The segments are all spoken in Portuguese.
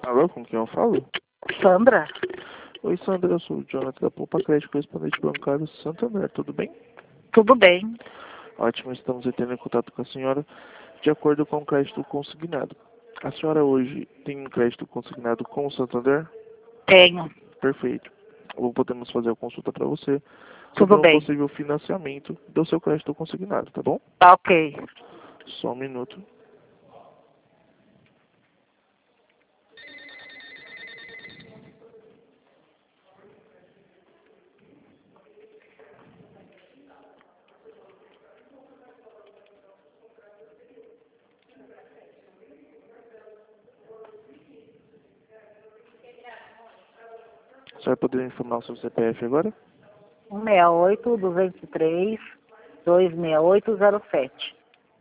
Alô, com quem eu falo? Sandra? Oi, Sandra, eu sou o Jonathan da Poupa Crédito, correspondente bancário Santander, tudo bem? Tudo bem. Ótimo, estamos entrando em contato com a senhora de acordo com o crédito consignado. A senhora hoje tem um crédito consignado com o Santander? Tenho. Perfeito. Ou podemos fazer a consulta para você sobre Tudo um bem. possível financiamento do seu crédito consignado, tá bom? Tá ok. Só um minuto. Você vai poder informar o seu CPF agora? 168-203-26807.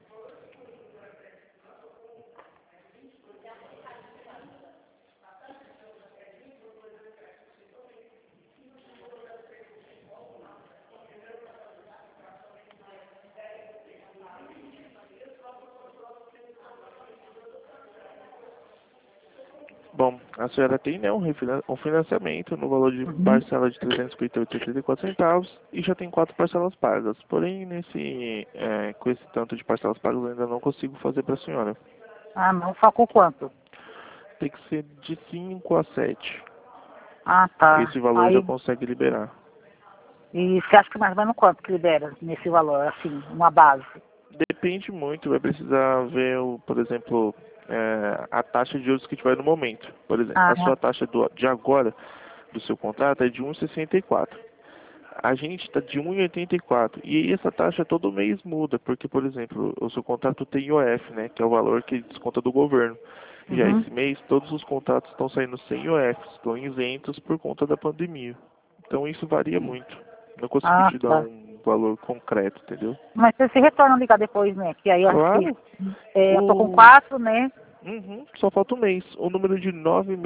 Bom, a senhora tem, né, um financiamento no valor de parcela de R$ 358,84 e já tem 4 parcelas pagas. Porém, com esse tanto de parcelas pagas, eu ainda não consigo fazer para a senhora. Ah, não. Sacou quanto? Tem que ser de 5 a 7. Ah, tá. Esse valor já Aí, consegue liberar. e você acha que mais ou menos quanto que libera nesse valor, assim, uma base? Depende muito, vai precisar ver, por exemplo, a taxa de juros que tiver no momento. Por exemplo, Ah, a sua taxa de agora do seu contrato é de 1,64. A gente está de 1,84 e aí essa taxa todo mês muda, porque, por exemplo, o seu contrato tem IOF, né, que é o valor que desconta do governo. Já uhum. esse mês, todos os contratos estão saindo sem IOF, estão isentos por conta da pandemia. Então isso varia muito. Não consegui Ah, te dar tá. um valor concreto, entendeu? Mas você se retorna ligar depois, né? Que aí eu acho que Claro, eu tô com o... 4, né? só falta um mês. O número de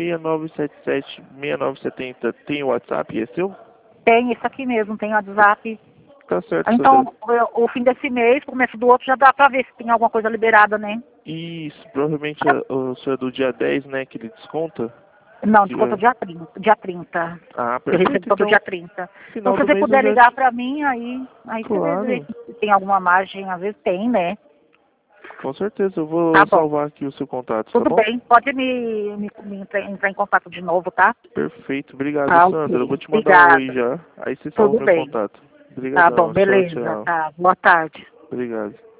96977-6970 tem o WhatsApp, esse é seu? Tem isso aqui mesmo, tem WhatsApp. Tá certo, Sandra. Então, o fim desse mês, começo do outro, já dá pra ver se tem alguma coisa liberada, né? Isso, provavelmente o senhor é do dia 10, né, que ele desconta? Não, desconta Dia... dia 30. Dia 30. Ah, Eu recebo perfeito. todo Então, dia 30. Então, final se do você mês eu puder já ligar te... pra mim, aí você vê Claro, se tem alguma margem. Às vezes tem, né? com certeza. Eu Tá vou bom. salvar aqui o seu contato, tá Tudo bom? bem. Pode entrar em contato de novo, tá? Perfeito. Obrigado, Tá, Sandra. Eu ok. vou te mandar um oi Obrigada. já. Aí você salva Tudo meu bem. contato. Tá bom, Obrigadão. Tchau, beleza. tchau. Tá. Boa tarde. Obrigado.